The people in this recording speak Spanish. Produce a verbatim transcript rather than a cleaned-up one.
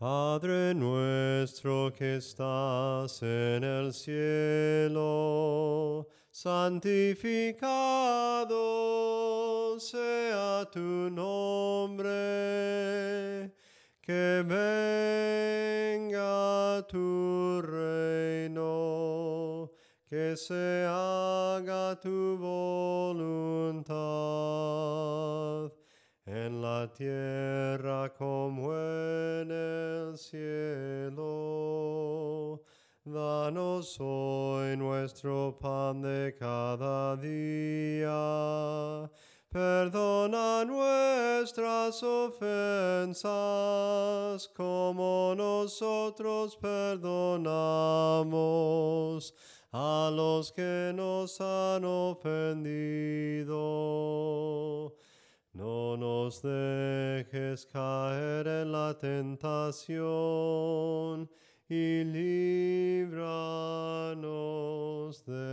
Padre nuestro que estás en el cielo, santificado sea tu nombre, que venga tu reino, que se haga tu voluntad en la tierra como en el cielo. Danos hoy nuestro pan de cada día. Perdona nuestras ofensas como nosotros perdonamos a los que nos han ofendido. No nos dejes caer en la tentación y líbranos de